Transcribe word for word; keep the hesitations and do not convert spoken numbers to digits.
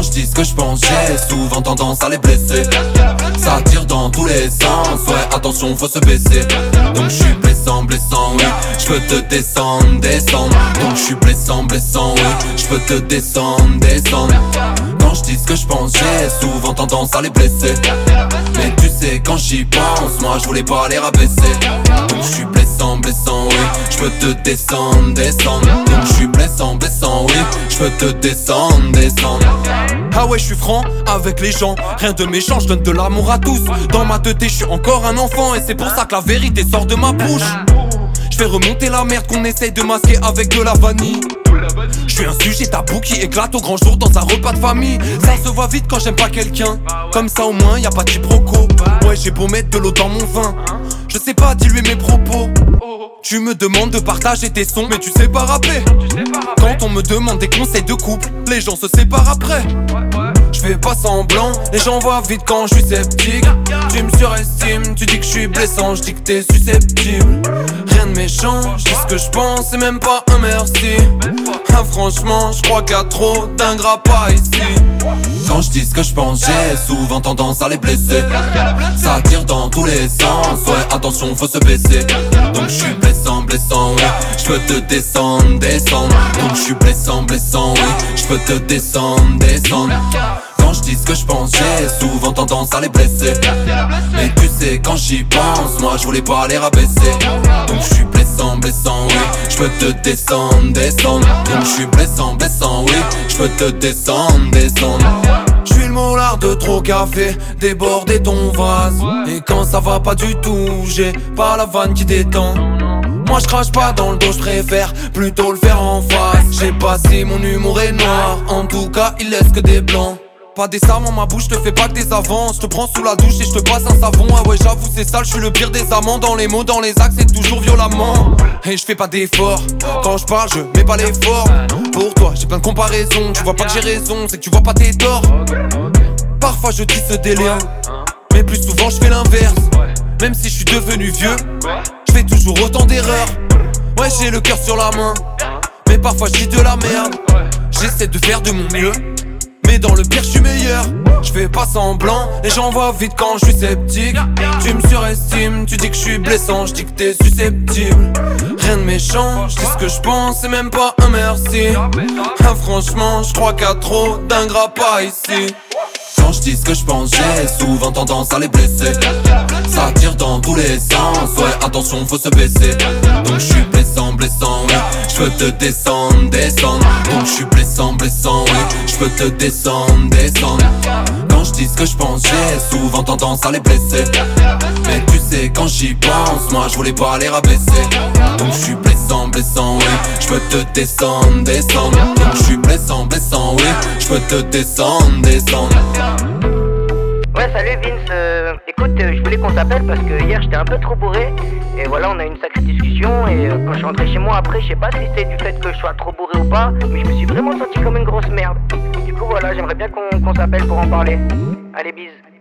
je dis ce que je pense, j'ai souvent tendance à les blesser. Ça tire dans tous les sens, ouais attention faut se baisser. Donc je suis blessant, blessant, oui, je peux te descendre, descendre. Donc je suis blessant, blessant, oui, je peux te descendre, descendre. Quand je dis ce que je pense, j'ai souvent tendance à les blesser. Mais tu sais quand j'y pense, moi je voulais pas les rabaisser. Donc je suis blessant, blessant, oui, je peux te descendre, descendre. Donc je suis blessant, blessant, oui, je peux te descendre, descendre. Ah ouais, je suis franc avec les gens, rien de méchant, je donne de l'amour à tous. Dans ma tête, je suis encore un enfant et c'est pour ça que la vérité sort de ma bouche. Je fais remonter la merde qu'on essaye de masquer avec de la vanille. Je suis un sujet tabou qui éclate au grand jour dans un repas de famille. Ça se voit vite quand j'aime pas quelqu'un. Comme ça au moins y a pas de quiproquo. Ouais, j'ai beau mettre de l'eau dans mon vin, je sais pas diluer mes propos. Tu me demandes de partager tes sons, mais tu sais pas rapper. Quand on me demande des conseils de couple, les gens se séparent après. Je fais pas semblant, les gens voient vite quand je suis sceptique. Tu me surestimes, tu dis que je suis blessant, je dis que t'es susceptible. Rien de méchant, je dis ce que je pense, c'est même pas un merci. Ah franchement, je crois qu'il y a trop d'ingrats pas ici. Quand je dis ce que je pense, j'ai souvent tendance à les blesser. Ça tire dans tous les sens, ouais attention faut se baisser. Donc je suis blessant, blessant, oui, je peux te descendre, descendre. Donc je suis blessant, blessant, oui, je peux te descendre, descendre. Quand je dis ce que je pense, j'ai souvent tendance à les blesser. Mais tu sais quand j'y pense, moi je voulais pas les rabaisser. Donc je suis blessant, blessant, oui, je peux te descendre, descendre. Donc je suis blessant, blessant, oui, je peux te descendre, descendre. Je suis le moulard de trop café, déborder ton vase. Et quand ça va pas du tout, j'ai pas la vanne qui détend. Moi je crache pas dans le dos, je préfère plutôt le faire en face. J'ai passé, mon humour est noir, en tout cas il laisse que des blancs. Pas des sarmes en ma bouche, je te fais pas que des avances. Je te prends sous la douche et je te passe un savon. Ah ouais j'avoue c'est sale, je suis le pire des amants. Dans les mots, dans les actes, c'est toujours violemment. Et je fais pas d'efforts, quand je parle je mets pas l'effort. Pour toi j'ai plein de comparaisons, tu vois pas que j'ai raison, c'est que tu vois pas tes torts. Parfois je tisse des liens, mais plus souvent je fais l'inverse. Même si je suis devenu vieux, je fais toujours autant d'erreurs. Ouais j'ai le cœur sur la main, mais parfois je dis de la merde. J'essaie de faire de mon mieux, mais dans le pire je suis meilleur. Je fais pas semblant, les gens voient vite quand je suis sceptique. Tu me surestimes, tu dis que je suis blessant, je dis que t'es susceptible. Rien de méchant, je dis ce que je pense, c'est même pas un merci. Ah franchement, je crois qu'il y a trop d'ingrats pas ici. Quand je dis ce que je pense, j'ai souvent tendance à les blesser. Ça tire dans tous les sens, ouais attention faut se baisser. Donc je suis blessant, blessant, oui, je peux te descendre, descendre. Donc je suis blessant, blessant, oui, je peux te descendre, descendre. Quand je dis ce que je pense, j'ai souvent tendance à les blesser. Mais tu sais quand j'y pense, moi je voulais pas les rabaisser. Donc je suis blessant, blessant, oui, je peux te descendre, descendre. Donc je suis blessant, blessant, oui, je peux te descendre, descendre. Ouais salut Vince, euh, écoute euh, je voulais qu'on s'appelle parce que hier j'étais un peu trop bourré. Et voilà on a eu une sacrée discussion. Et euh, quand je suis rentré chez moi après, je sais pas si c'est du fait que je sois trop bourré ou pas, mais je me suis vraiment senti comme une grosse merde. Du coup voilà, j'aimerais bien qu'on qu'on s'appelle pour en parler. Allez bise.